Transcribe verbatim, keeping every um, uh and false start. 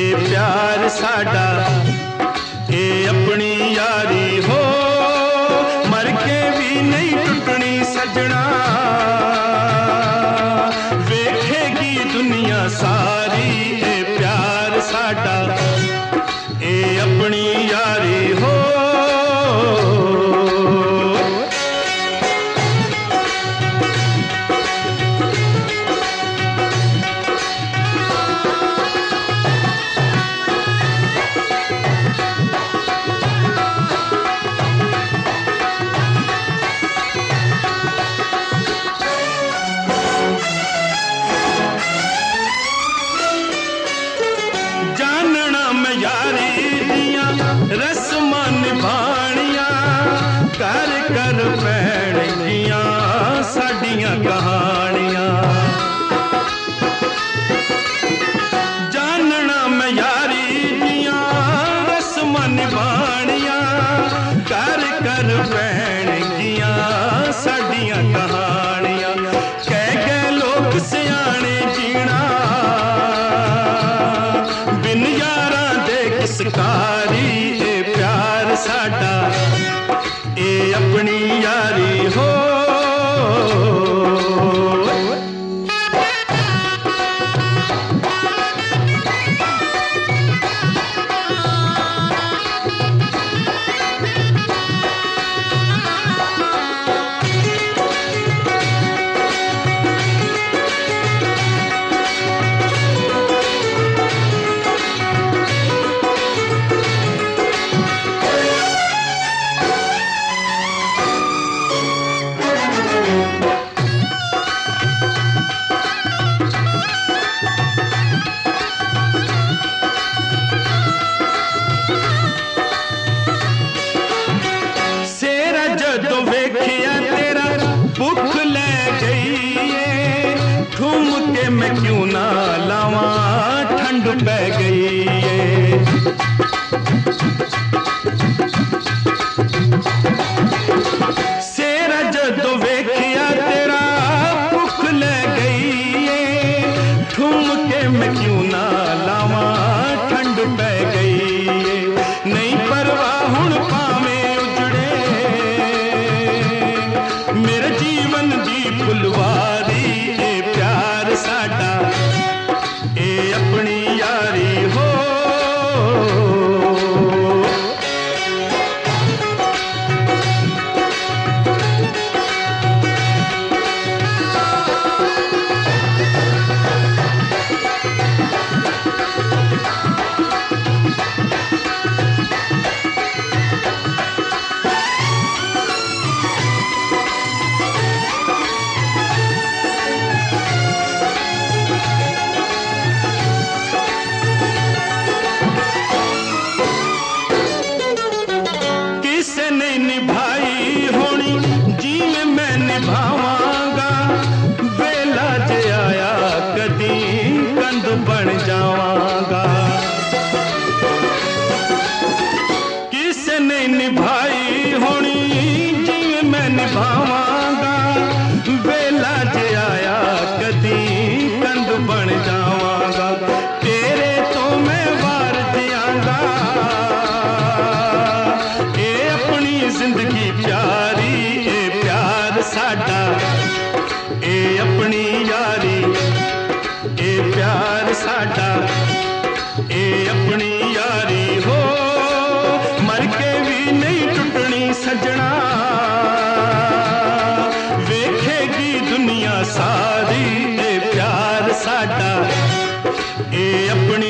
प्यार साडा ए अपनी यारी हो मर के भी नहीं टुटनी सजना वेखेगी दुनिया सारी ए प्यार साडा ए अपनी यारी हो। रस्मां निभाणियां कर कर भैण दियां साडियां कहानियां जानना मैं यारी दियां रस्मां निभाणियां कर कर भैण दियां साडियां कहानियां कह गए लोग सियाने जीना बिन यारां दे किसकारी साडा ए अपनी यारी हो। भुख ले गई है ठुम के मैं क्यों ना लावा ठंड पै गई है सेरा जदों वेखिया तेरा भुख ले गई है ठुम के मैं क्यों ना लावा ठंड पै गई है नहीं परवाह हुण भावें उजड़े मेरे जीवन दी फुलवारी ए प्यार साडा ए अपनी यारी हो। निभाई होनी जिवें मैं निभावांगा वेला जे आया कदी कंध बन जावांगा किसे ने निभाई होनी जिवें मैं निभावांगा वेला जे आया कदी कंध बन जावांगा तेरे तो मैं वार दियांगा जिंदगी प्यारी ए प्यार साडा ए अपनी यारी ए प्यार साडा ए अपनी यारी हो मर के भी नहीं टुटनी सजना वेखेगी दुनिया सारी ए प्यार साडा ए अपनी